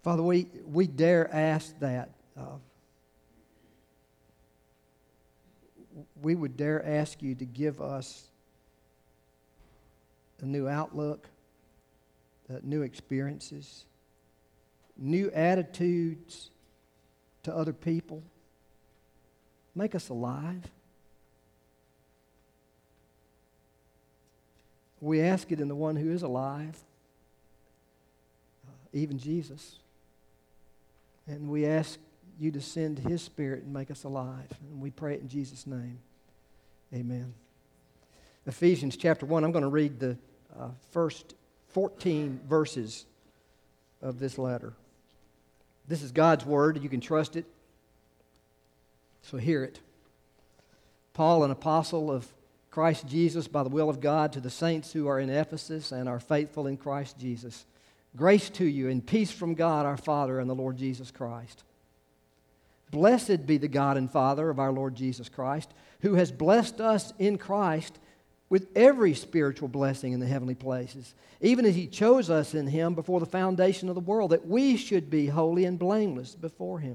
Father, we dare ask that. We would dare ask you to give us a new outlook, new experiences, new attitudes to other people. Make us alive. We ask it in the one who is alive, even Jesus. And we ask you to send His Spirit and make us alive. And we pray it in Jesus' name. Amen. Ephesians chapter 1, I'm going to read the first 14 verses of this letter. This is God's Word. You can trust it. So hear it. Paul, an apostle of Christ Jesus by the will of God, to the saints who are in Ephesus and are faithful in Christ Jesus. Grace to you and peace from God our Father and the Lord Jesus Christ. Blessed be the God and Father of our Lord Jesus Christ, who has blessed us in Christ with every spiritual blessing in the heavenly places, even as He chose us in Him before the foundation of the world, that we should be holy and blameless before Him.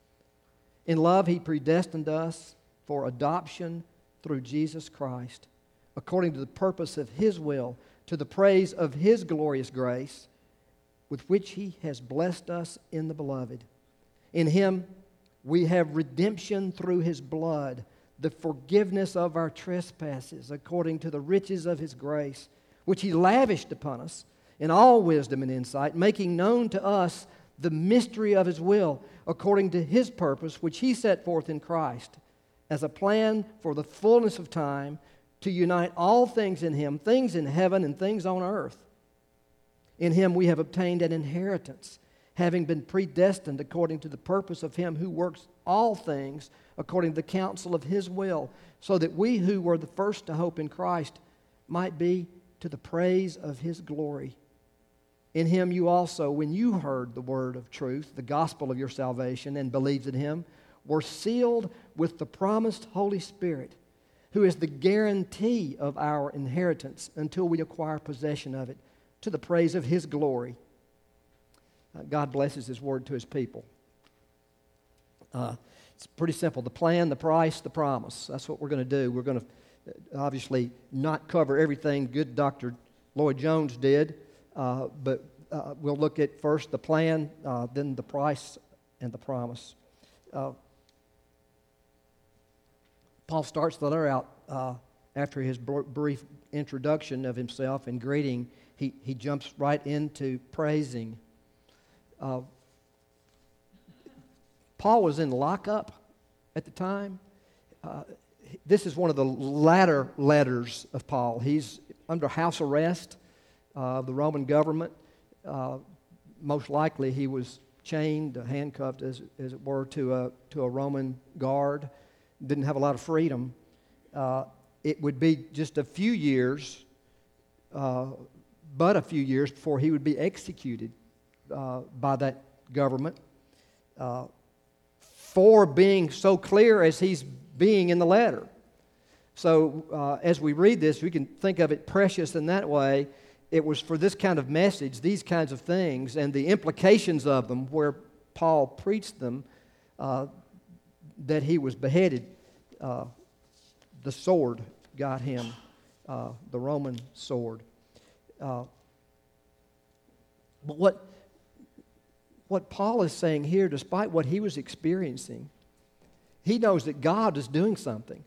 In love He predestined us for adoption through Jesus Christ, according to the purpose of His will, to the praise of His glorious grace, with which He has blessed us in the Beloved. In Him we have redemption through His blood, the forgiveness of our trespasses, according to the riches of His grace, which He lavished upon us in all wisdom and insight, making known to us the mystery of His will, according to His purpose, which He set forth in Christ, as a plan for the fullness of time, to unite all things in Him, things in heaven and things on earth. In Him we have obtained an inheritance, having been predestined according to the purpose of Him who works all things according to the counsel of His will, so that we who were the first to hope in Christ might be to the praise of His glory. In Him you also, when you heard the word of truth, the gospel of your salvation, and believed in Him, were sealed with the promised Holy Spirit, who is the guarantee of our inheritance until we acquire possession of it, to the praise of His glory. God blesses His word to His people. It's pretty simple. The plan, the price, the promise. That's what we're going to do. We're going to obviously not cover everything good Dr. Lloyd Jones did, but we'll look at first the plan, then the price, and the promise. Paul starts the letter out after his brief introduction of himself and greeting. He jumps right into praising. Paul was in lockup at the time. This is one of the latter letters of Paul. He's under house arrest of the Roman government. Most likely he was chained, handcuffed, as it were, to a Roman guard. Didn't have a lot of freedom. It would be just a few years, but a few years before he would be executed by that government for being so clear as he's being in the letter. So as we read this, we can think of it precious in that way. It was for this kind of message, these kinds of things, and the implications of them, where Paul preached them, that he was beheaded. The sword got him, the Roman sword. But what Paul is saying here, despite what he was experiencing, he knows that God is doing something,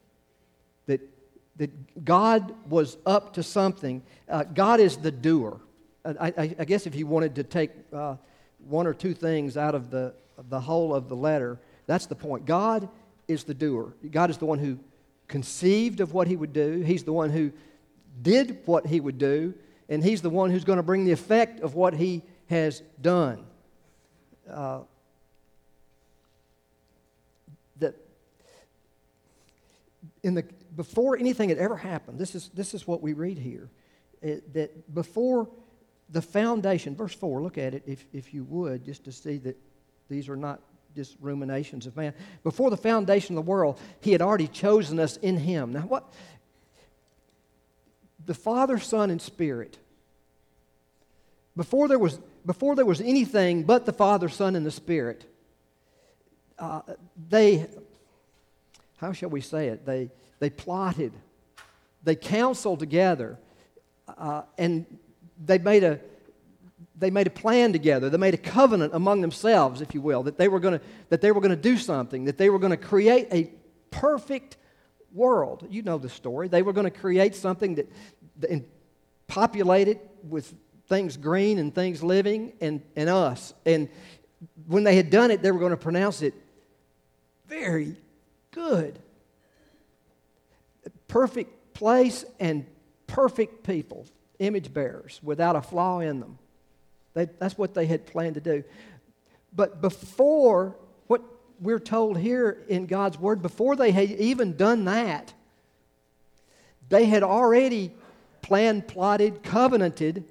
that God was up to something. God is the doer. I guess if you wanted to take one or two things out of the whole of the letter, that's the point. God is the doer. God is the one who conceived of what He would do. He's the one who did what He would do, and He's the one who's going to bring the effect of what He has done. Before anything had ever happened, this is what we read here. That before the foundation, verse 4, look at it if you would, just to see that these are not just ruminations of man. Before the foundation of the world, He had already chosen us in Him. Now what? The Father, Son, and Spirit, before there was anything but the Father, Son, and the Spirit, they, how shall we say it? They plotted, they counseled together, and they made a plan together. They made a covenant among themselves, if you will, that they were going to do something, that they were going to create a perfect world. You know the story. They were going to create something and populate it with things green and things living and us. And when they had done it, they were going to pronounce it very good. Perfect place and perfect people, image bearers, without a flaw in them. That's what they had planned to do. But before, what we're told here in God's Word, before they had even done that, they had already planned, plotted, covenanted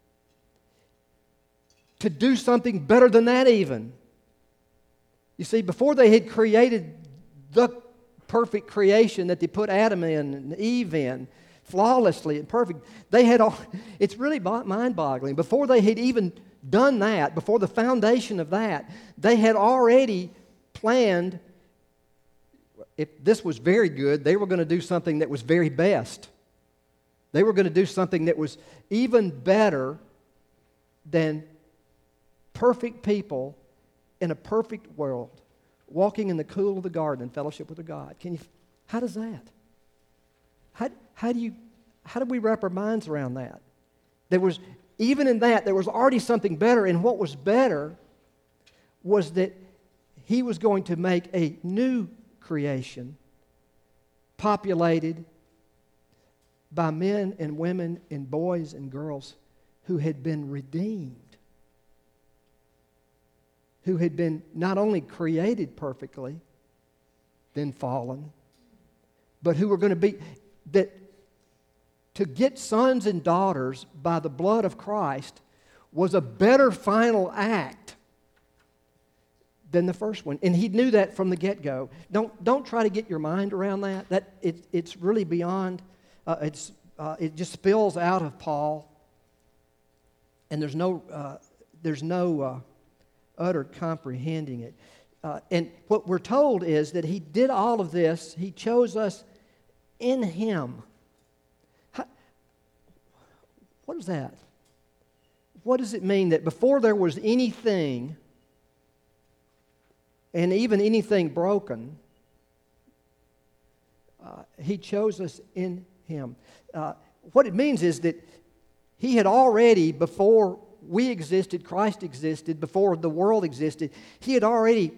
to do something better than that even. You see, before they had created the perfect creation that they put Adam in and Eve in, flawlessly and perfect, it's really mind-boggling. Before they had even done that, before the foundation of that, they had already planned, if this was very good, they were going to do something that was very best. They were going to do something that was even better than perfect people in a perfect world, walking in the cool of the garden in fellowship with a God. How does that? How do we wrap our minds around that? Even in that, there was already something better, and what was better was that He was going to make a new creation, populated by men and women and boys and girls who had been redeemed, who had been not only created perfectly, then fallen, but who were going to be, that to get sons and daughters by the blood of Christ was a better final act than the first one. And He knew that from the get-go. Don't try to get your mind around that. It's really beyond, it just spills out of Paul, and there's no utter comprehending it. And what we're told is that He did all of this. He chose us in Him. What is that? What does it mean that before there was anything, and even anything broken, He chose us in Him? What it means is that He had already, before we existed, Christ existed, before the world existed, He had already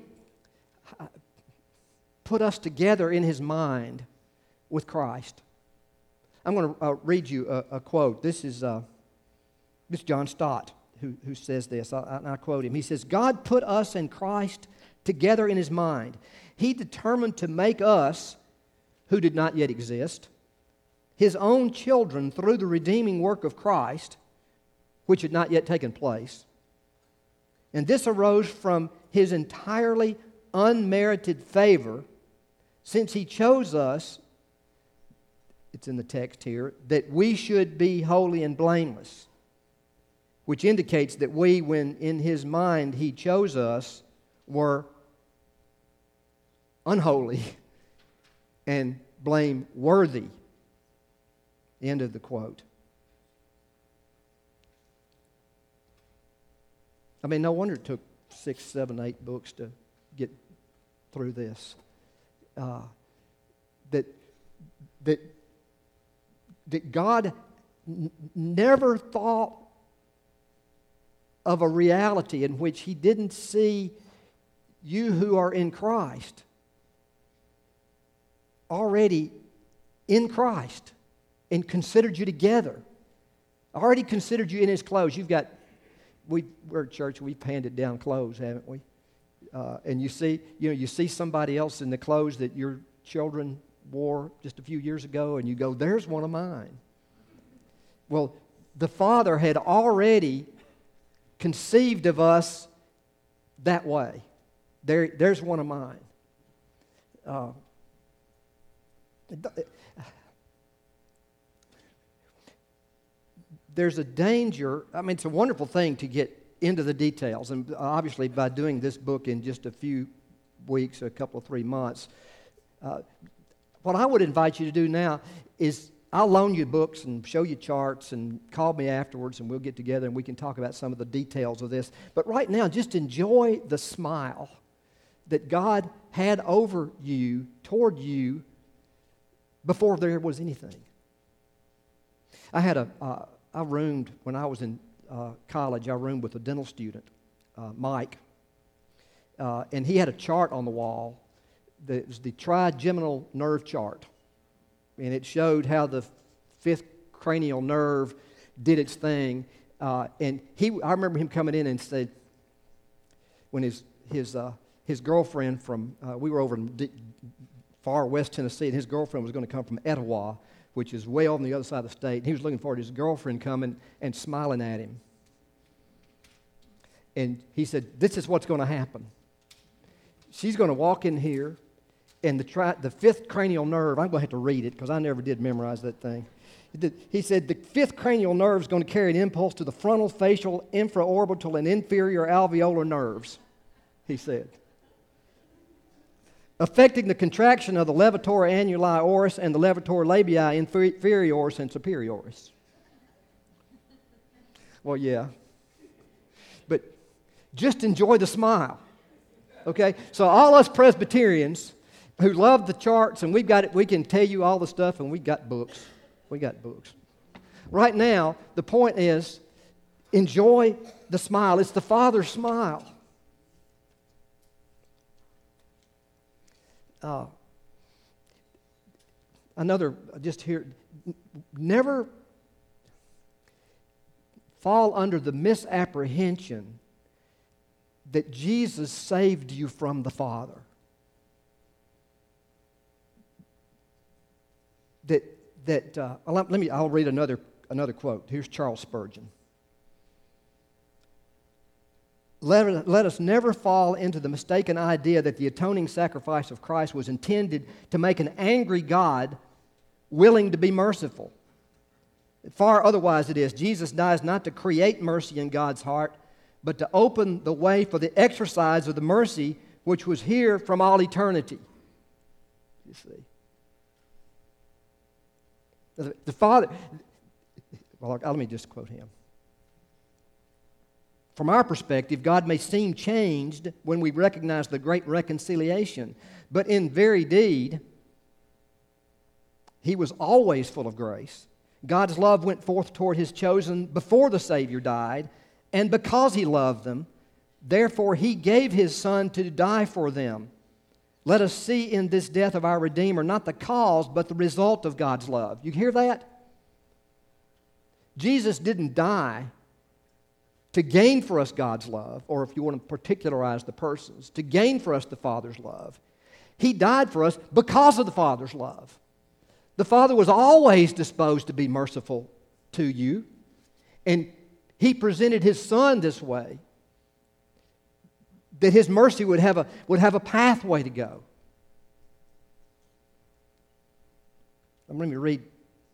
put us together in His mind with Christ. I'm going to read you a quote. This is John Stott who says this. I quote him. He says, "God put us and Christ together in His mind. He determined to make us, who did not yet exist, His own children through the redeeming work of Christ, which had not yet taken place. And this arose from His entirely unmerited favor, since He chose us," it's in the text here, "that we should be holy and blameless," which indicates that we, when in His mind He chose us, were unholy and blameworthy. End of the quote. I mean, no wonder it took 6, 7, 8 books to get through this. That God never thought of a reality in which He didn't see you who are in Christ already in Christ and considered you together. Already considered you in His clothes. We're a church, we've handed down clothes, haven't we? And you see somebody else in the clothes that your children wore just a few years ago, and you go, "There's one of mine." Well, the Father had already conceived of us that way. There's one of mine. there's a danger. I mean, it's a wonderful thing to get into the details. And obviously, by doing this book in just a few weeks, a couple of 3 months, what I would invite you to do now is I'll loan you books and show you charts and call me afterwards and we'll get together and we can talk about some of the details of this. But right now, just enjoy the smile that God had over you, toward you, before there was anything. I roomed, when I was in college, I roomed with a dental student, Mike, and he had a chart on the wall. It was the trigeminal nerve chart, and it showed how the fifth cranial nerve did its thing. And I remember him coming in and said, when his girlfriend from, we were over in far west Tennessee, and his girlfriend was going to come from Etowah, which is way on the other side of the state. And he was looking forward to his girlfriend coming and smiling at him. And he said, this is what's going to happen. She's going to walk in here, and the fifth cranial nerve, I'm going to have to read it because I never did memorize that thing. He said the fifth cranial nerve is going to carry an impulse to the frontal, facial, infraorbital, and inferior alveolar nerves, he said, affecting the contraction of the levator annuli oris and the levator labii inferioris and superioris. Well, yeah. But just enjoy the smile. Okay? So all us Presbyterians who love the charts, and we can tell you all the stuff, and we got books. We got books. Right now, the point is, enjoy the smile. It's the Father's smile. Never fall under the misapprehension that Jesus saved you from the Father. I'll read another quote. Here's Charles Spurgeon. Let us never fall into the mistaken idea that the atoning sacrifice of Christ was intended to make an angry God willing to be merciful. Far otherwise it is. Jesus dies not to create mercy in God's heart, but to open the way for the exercise of the mercy which was here from all eternity. You see. The Father, well, let me just quote him. From our perspective, God may seem changed when we recognize the great reconciliation, but in very deed, He was always full of grace. God's love went forth toward His chosen before the Savior died, and because He loved them, therefore He gave His Son to die for them. Let us see in this death of our Redeemer not the cause, but the result of God's love. You hear that? Jesus didn't die to gain for us God's love, or if you want to particularize the persons, to gain for us the Father's love. He died for us because of the Father's love. The Father was always disposed to be merciful to you, and He presented His Son this way, that His mercy would have a pathway to go. I'm going to read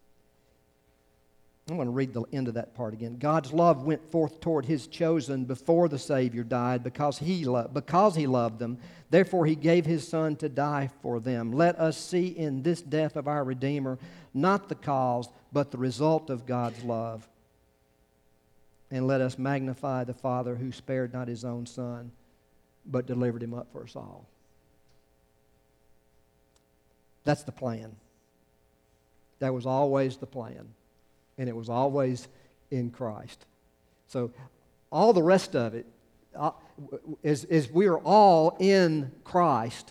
the end of that part again. God's love went forth toward His chosen before the Savior died because He loved them. Therefore He gave His Son to die for them. Let us see in this death of our Redeemer not the cause, but the result of God's love. And let us magnify the Father who spared not His own Son, but delivered Him up for us all. That's the plan. That was always the plan. And it was always in Christ. So all the rest of it, as we are all in Christ,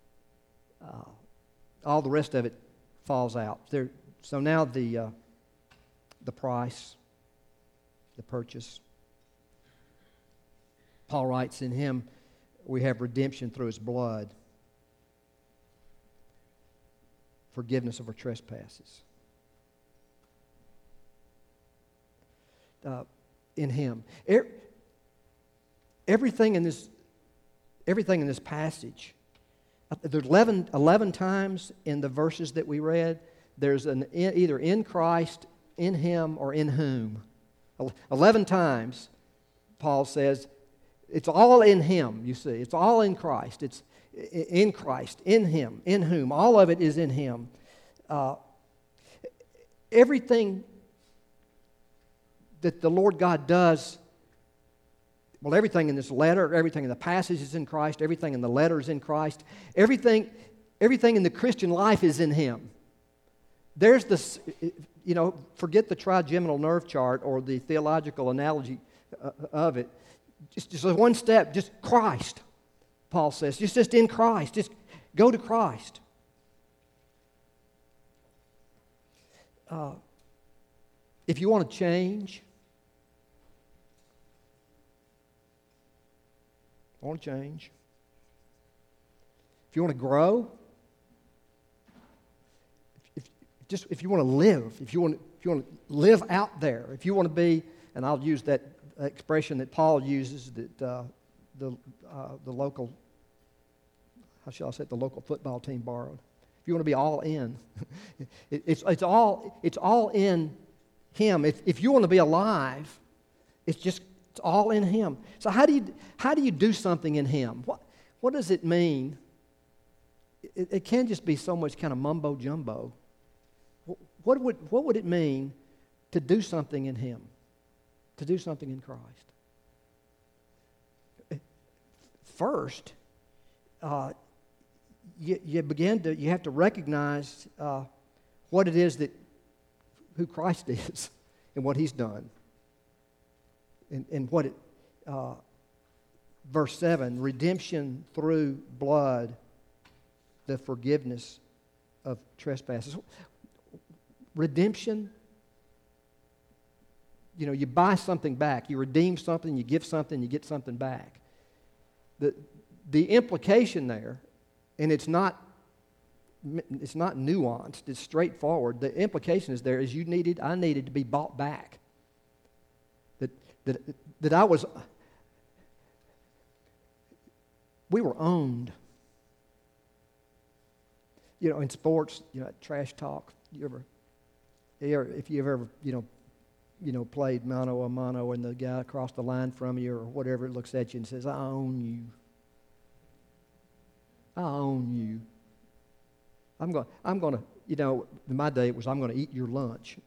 all the rest of it falls out. So now the price, the purchase. Paul writes, in Him we have redemption through His blood, forgiveness of our trespasses. In Him. Everything in this passage, there's 11 times in the verses that we read, there's either in Christ, in Him, or in whom. 11 times, Paul says, it's all in Him, you see. It's all in Christ. It's in Christ, in Him, in whom. All of it is in Him. Everything that the Lord God does, well, everything in this letter, everything in the passage is in Christ, everything in the letter is in Christ, everything in the Christian life is in Him. There's this, forget the trigeminal nerve chart or the theological analogy of it. Just one step, just Christ, Paul says. Just in Christ. Just go to Christ. If you want to change, if you want to grow, if you want to live, if you want to live out there, if you want to be, and I'll use that expression that Paul uses, that the local, how shall I say it, the local football team borrowed. If you want to be all in, it's all in Him. If you want to be alive, it's all in Him. So how do you do something in Him? What does it mean? It can't just be so much kind of mumbo jumbo. What would it mean to do something in Him? To do something in Christ? First, you have to recognize what it is who Christ is and what He's done. And what it, verse 7, redemption through blood, the forgiveness of trespasses. Redemption, you buy something back. You redeem something, you give something, you get something back. The implication there, and it's not nuanced, it's straightforward. The implication is there is I needed to be bought back. That I was, we were owned. In sports, trash talk. If you've ever, played mano a mano and the guy across the line from you or whatever looks at you and says, I own you. I own you. I'm going to, in my day it was, I'm going to eat your lunch.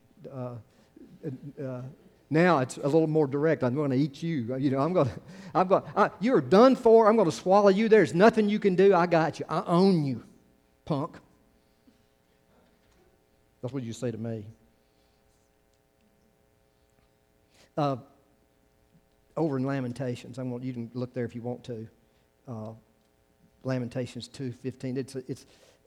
Now it's a little more direct. I'm going to eat you. You're done for. I'm going to swallow you. There's nothing you can do. I got you. I own you, punk. That's what you say to me. Over in Lamentations, you can look there if you want to. Lamentations 2:15. It's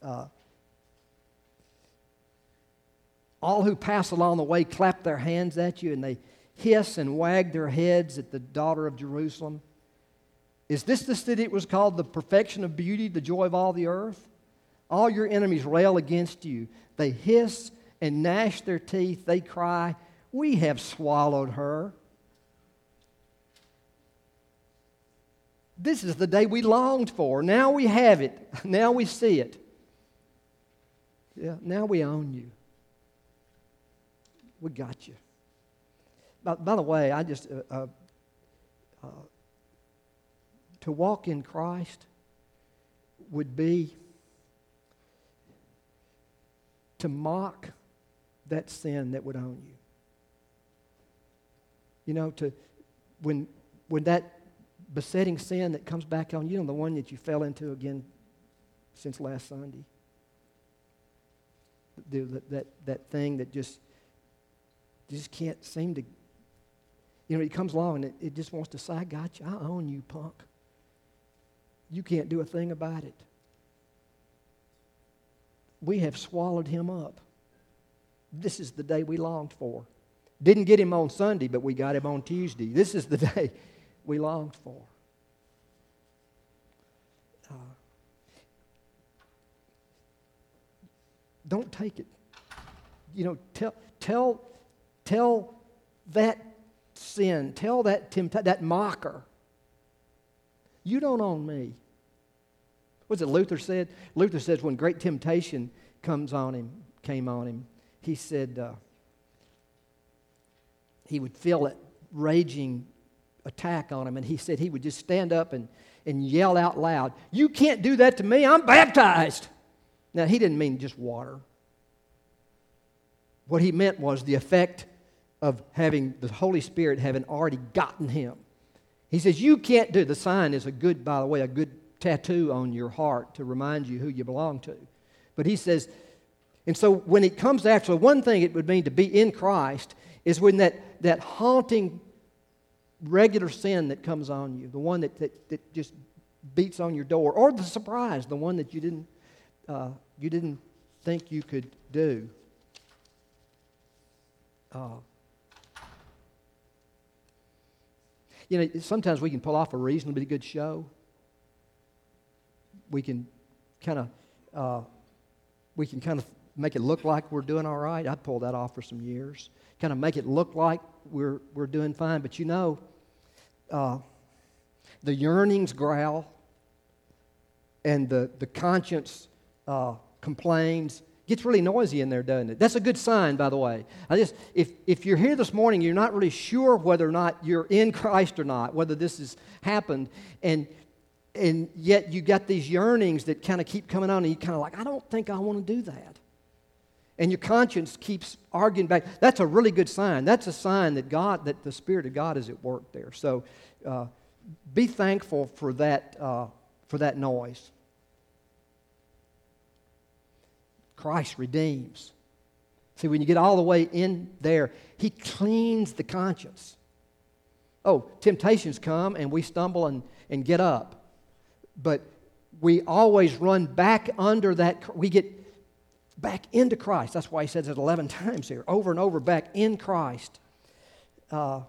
all who pass along the way clap their hands at you, and they hiss and wag their heads at the daughter of Jerusalem. Is this the city that was called the perfection of beauty, the joy of all the earth? All your enemies rail against you. They hiss and gnash their teeth. They cry, we have swallowed her. This is the day we longed for. Now we have it. Now we see it. Yeah, now we own you. We got you. By the way, I just to walk in Christ would be to mock that sin that would own you. When that besetting sin that comes back on you, the one that you fell into again since last Sunday, that thing that just can't seem to, it comes along and it just wants to say, I got you, I own you, punk. You can't do a thing about it. We have swallowed him up. This is the day we longed for. Didn't get him on Sunday, but we got him on Tuesday. This is the day we longed for. Don't take it. Tell that sin, tell that mocker, you don't own me. What's it Luther said? Luther says when great temptation came on him, he said, he would feel it raging attack on him, and he said he would just stand up and yell out loud, "You can't do that to me, I'm baptized." Now, he didn't mean just water. What he meant was the effect of having the Holy Spirit having already gotten him. He says, you can't do. The sign is by the way, a good tattoo on your heart to remind you who you belong to. But he says, and so when it comes after, so one thing it would mean to be in Christ is when that haunting regular sin that comes on you, the one that just beats on your door, or the surprise, the one that you didn't think you could do. Sometimes we can pull off a reasonably good show. We can kind of make it look like we're doing all right. I pulled that off for some years. Kind of make it look like we're doing fine. But the yearnings growl, and the conscience complains. Gets really noisy in there, doesn't it? That's a good sign, by the way. If you're here this morning, you're not really sure whether or not you're in Christ or not, whether this has happened, and yet you got these yearnings that kind of keep coming on, and you kind of like, I don't think I want to do that. And your conscience keeps arguing back. That's a really good sign. That's a sign that the Spirit of God is at work there. So be thankful for that noise. Christ redeems. See, when you get all the way in there, He cleans the conscience. Oh, temptations come and we stumble and get up. But we always run back under that. We get back into Christ. That's why He says it 11 times here, over and over, back in Christ. The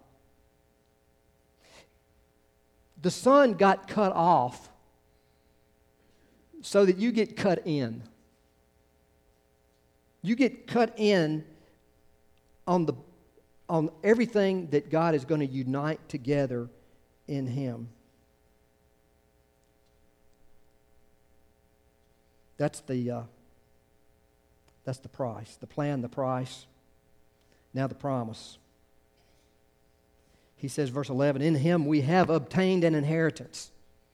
Son got cut off so that you get cut in. You get cut in on everything that God is going to unite together in Him. That's the price. The plan, the price. Now the promise. He says, verse 11, in Him we have obtained an inheritance.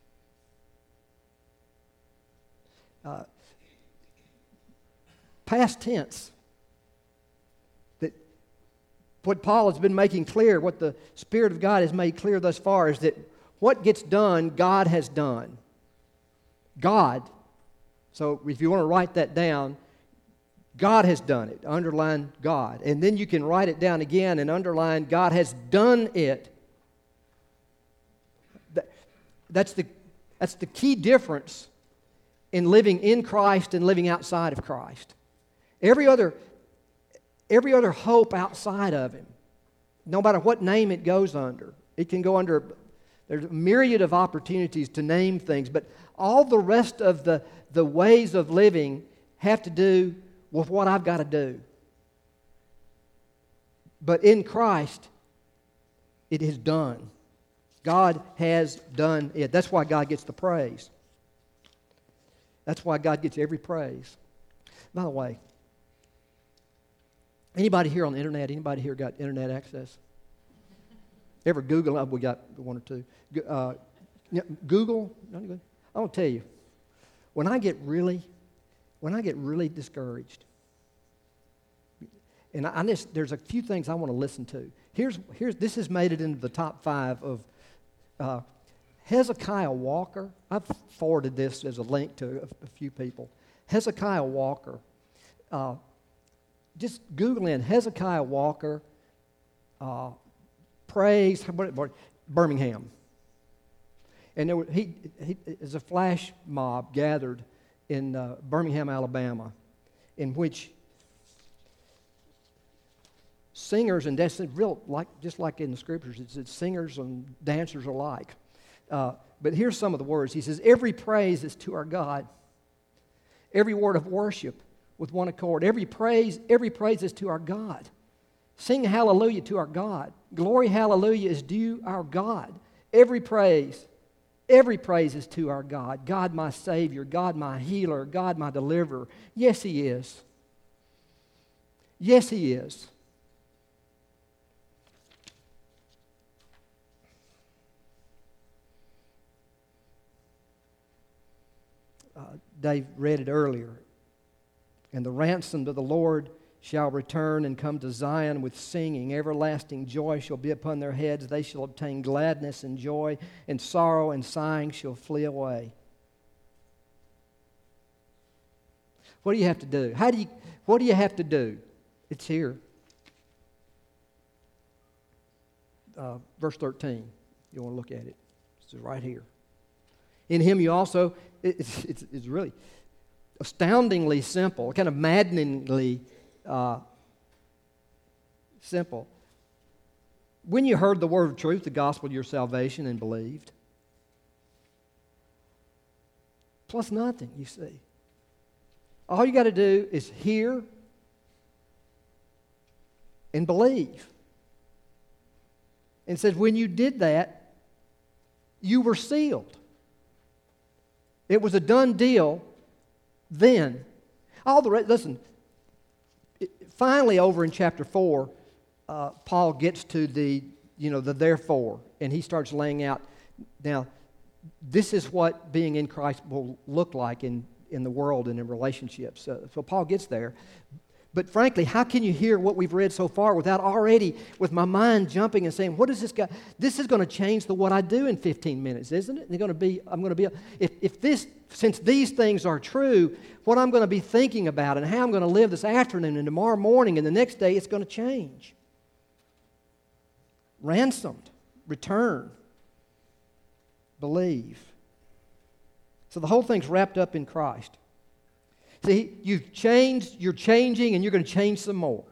Past tense. That what Paul has been making clear, what the Spirit of God has made clear thus far, is that what gets done, God has done. God. So if you want to write that down, God has done it. Underline God. And then you can write it down again and underline God has done it. That's the key difference in living in Christ and living outside of Christ. Every other hope outside of Him, no matter what name it goes under, it can go under, there's a myriad of opportunities to name things, but all the rest of the ways of living have to do with what I've got to do. But in Christ, it is done. God has done it. That's why God gets the praise. That's why God gets every praise. By the way, anybody here on the internet? Anybody here got internet access? Ever Google? Oh, we got one or two. Google. I'm gonna tell you, when I get really discouraged, and there's a few things I want to listen to. This has made it into the top 5 of Hezekiah Walker. I've forwarded this as a link to a few people. Hezekiah Walker. Just Google in Hezekiah Walker, praise, Birmingham. And he is a flash mob gathered in Birmingham, Alabama, in which singers and dancers, just like in the Scriptures, it's singers and dancers alike. But here's some of the words. He says, every praise is to our God. Every word of worship with one accord. Every praise is to our God. Sing hallelujah to our God. Glory, hallelujah is due our God. Every praise is to our God. God my Savior, God my healer, God my deliverer. Yes, He is. Yes, He is. Dave read it earlier. And the ransomed of the Lord shall return and come to Zion with singing. Everlasting joy shall be upon their heads. They shall obtain gladness and joy, and sorrow and sighing shall flee away. What do you have to do? What do you have to do? It's here. Verse 13. You want to look at it. It's right here. In Him you also, it's really astoundingly simple, kind of maddeningly simple. When you heard the word of truth, the gospel of your salvation, and believed, plus nothing, you see. All you got to do is hear and believe. And it says, when you did that, you were sealed. It was a done deal then. Listen, finally over in chapter 4, Paul gets to the therefore, and he starts laying out, now, this is what being in Christ will look like in the world and in relationships. So Paul gets there. But frankly, how can you hear what we've read so far without already, with my mind jumping and saying, what is this guy? This is going to change what I do in 15 minutes, isn't it? Since these things are true, what I'm going to be thinking about and how I'm going to live this afternoon and tomorrow morning and the next day, it's going to change. Ransomed, return, believe. So the whole thing's wrapped up in Christ. See, you've changed, you're changing, and you're going to change some more.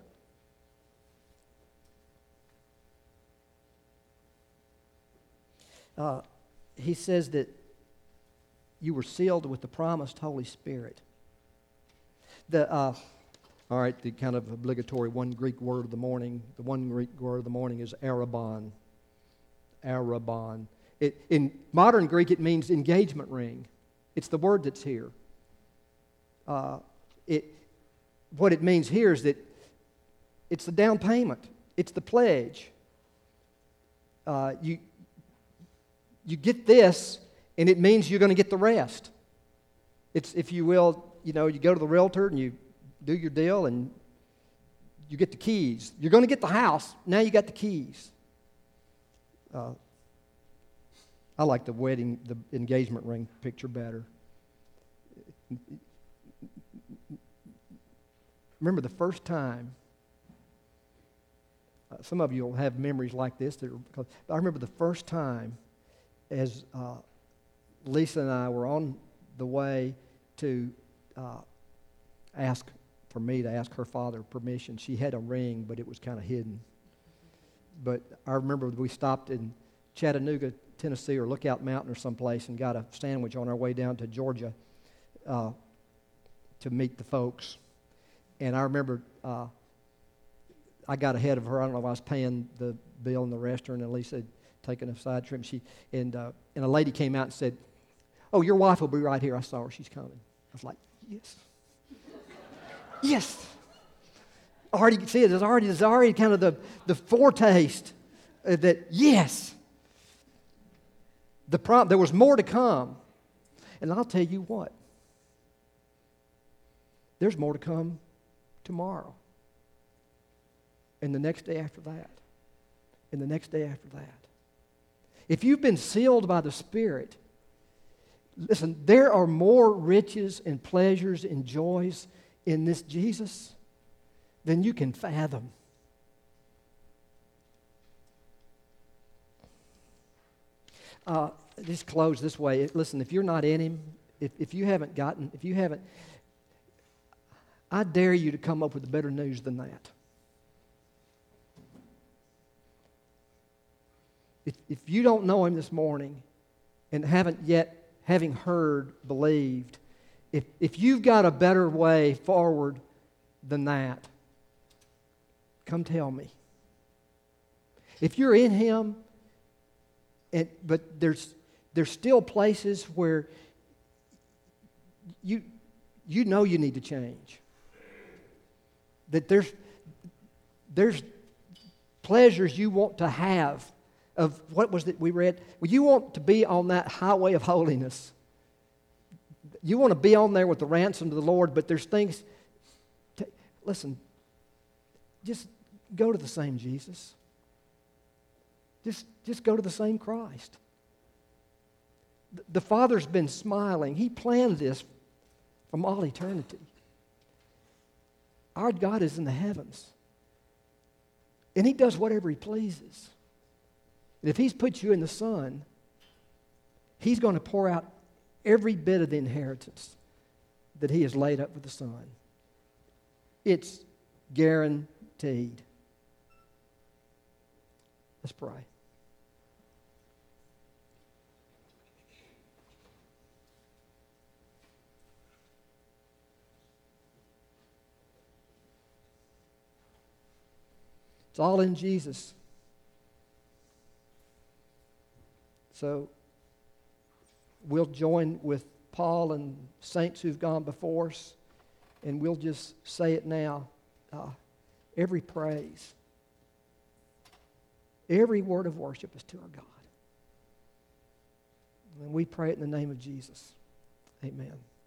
He says that you were sealed with the promised Holy Spirit. All right, the kind of obligatory one Greek word of the morning. The one Greek word of the morning is arabon. Arabon. In modern Greek, it means engagement ring. It's the word that's here. What it means here is that it's the down payment. It's the pledge. You get this, and it means you're going to get the rest. It's, if you will, you go to the realtor and you do your deal, and you get the keys. You're going to get the house. Now you got the keys. I like the engagement ring picture better. Remember the first time, some of you will have memories like this. I remember the first time as Lisa and I were on the way to ask for me to ask her father permission. She had a ring, but it was kind of hidden. But I remember we stopped in Chattanooga, Tennessee, or Lookout Mountain or someplace, and got a sandwich on our way down to Georgia to meet the folks. And I remember I got ahead of her. I don't know if I was paying the bill in the restaurant, and Lisa had taken a side trip. And a lady came out and said, "Oh, your wife will be right here. I saw her. She's coming." I was like, "Yes, yes." There's already kind of the foretaste that yes. There was more to come, and I'll tell you what. There's more to come tomorrow, and the next day after that, and the next day after that. If you've been sealed by the Spirit, listen, there are more riches and pleasures and joys in this Jesus than you can fathom. Just close this way. Listen, if you're not in Him, if you haven't, I dare you to come up with better news than that. If you don't know Him this morning and haven't yet, having heard, believed, if you've got a better way forward than that, come tell me. If you're in Him, but there's still places where you know you need to change. That there's pleasures you want to have of what was it we read? Well, you want to be on that highway of holiness. You want to be on there with the ransom to the Lord, but there's things. Listen, just go to the same Jesus. Just go to the same Christ. The Father's been smiling. He planned this from all eternity. Our God is in the heavens. And He does whatever He pleases. And if He's put you in the Son, He's going to pour out every bit of the inheritance that He has laid up for the Son. It's guaranteed. Let's pray. It's all in Jesus. So we'll join with Paul and saints who've gone before us, and we'll just say it now. Every praise, every word of worship is to our God. And we pray it in the name of Jesus. Amen.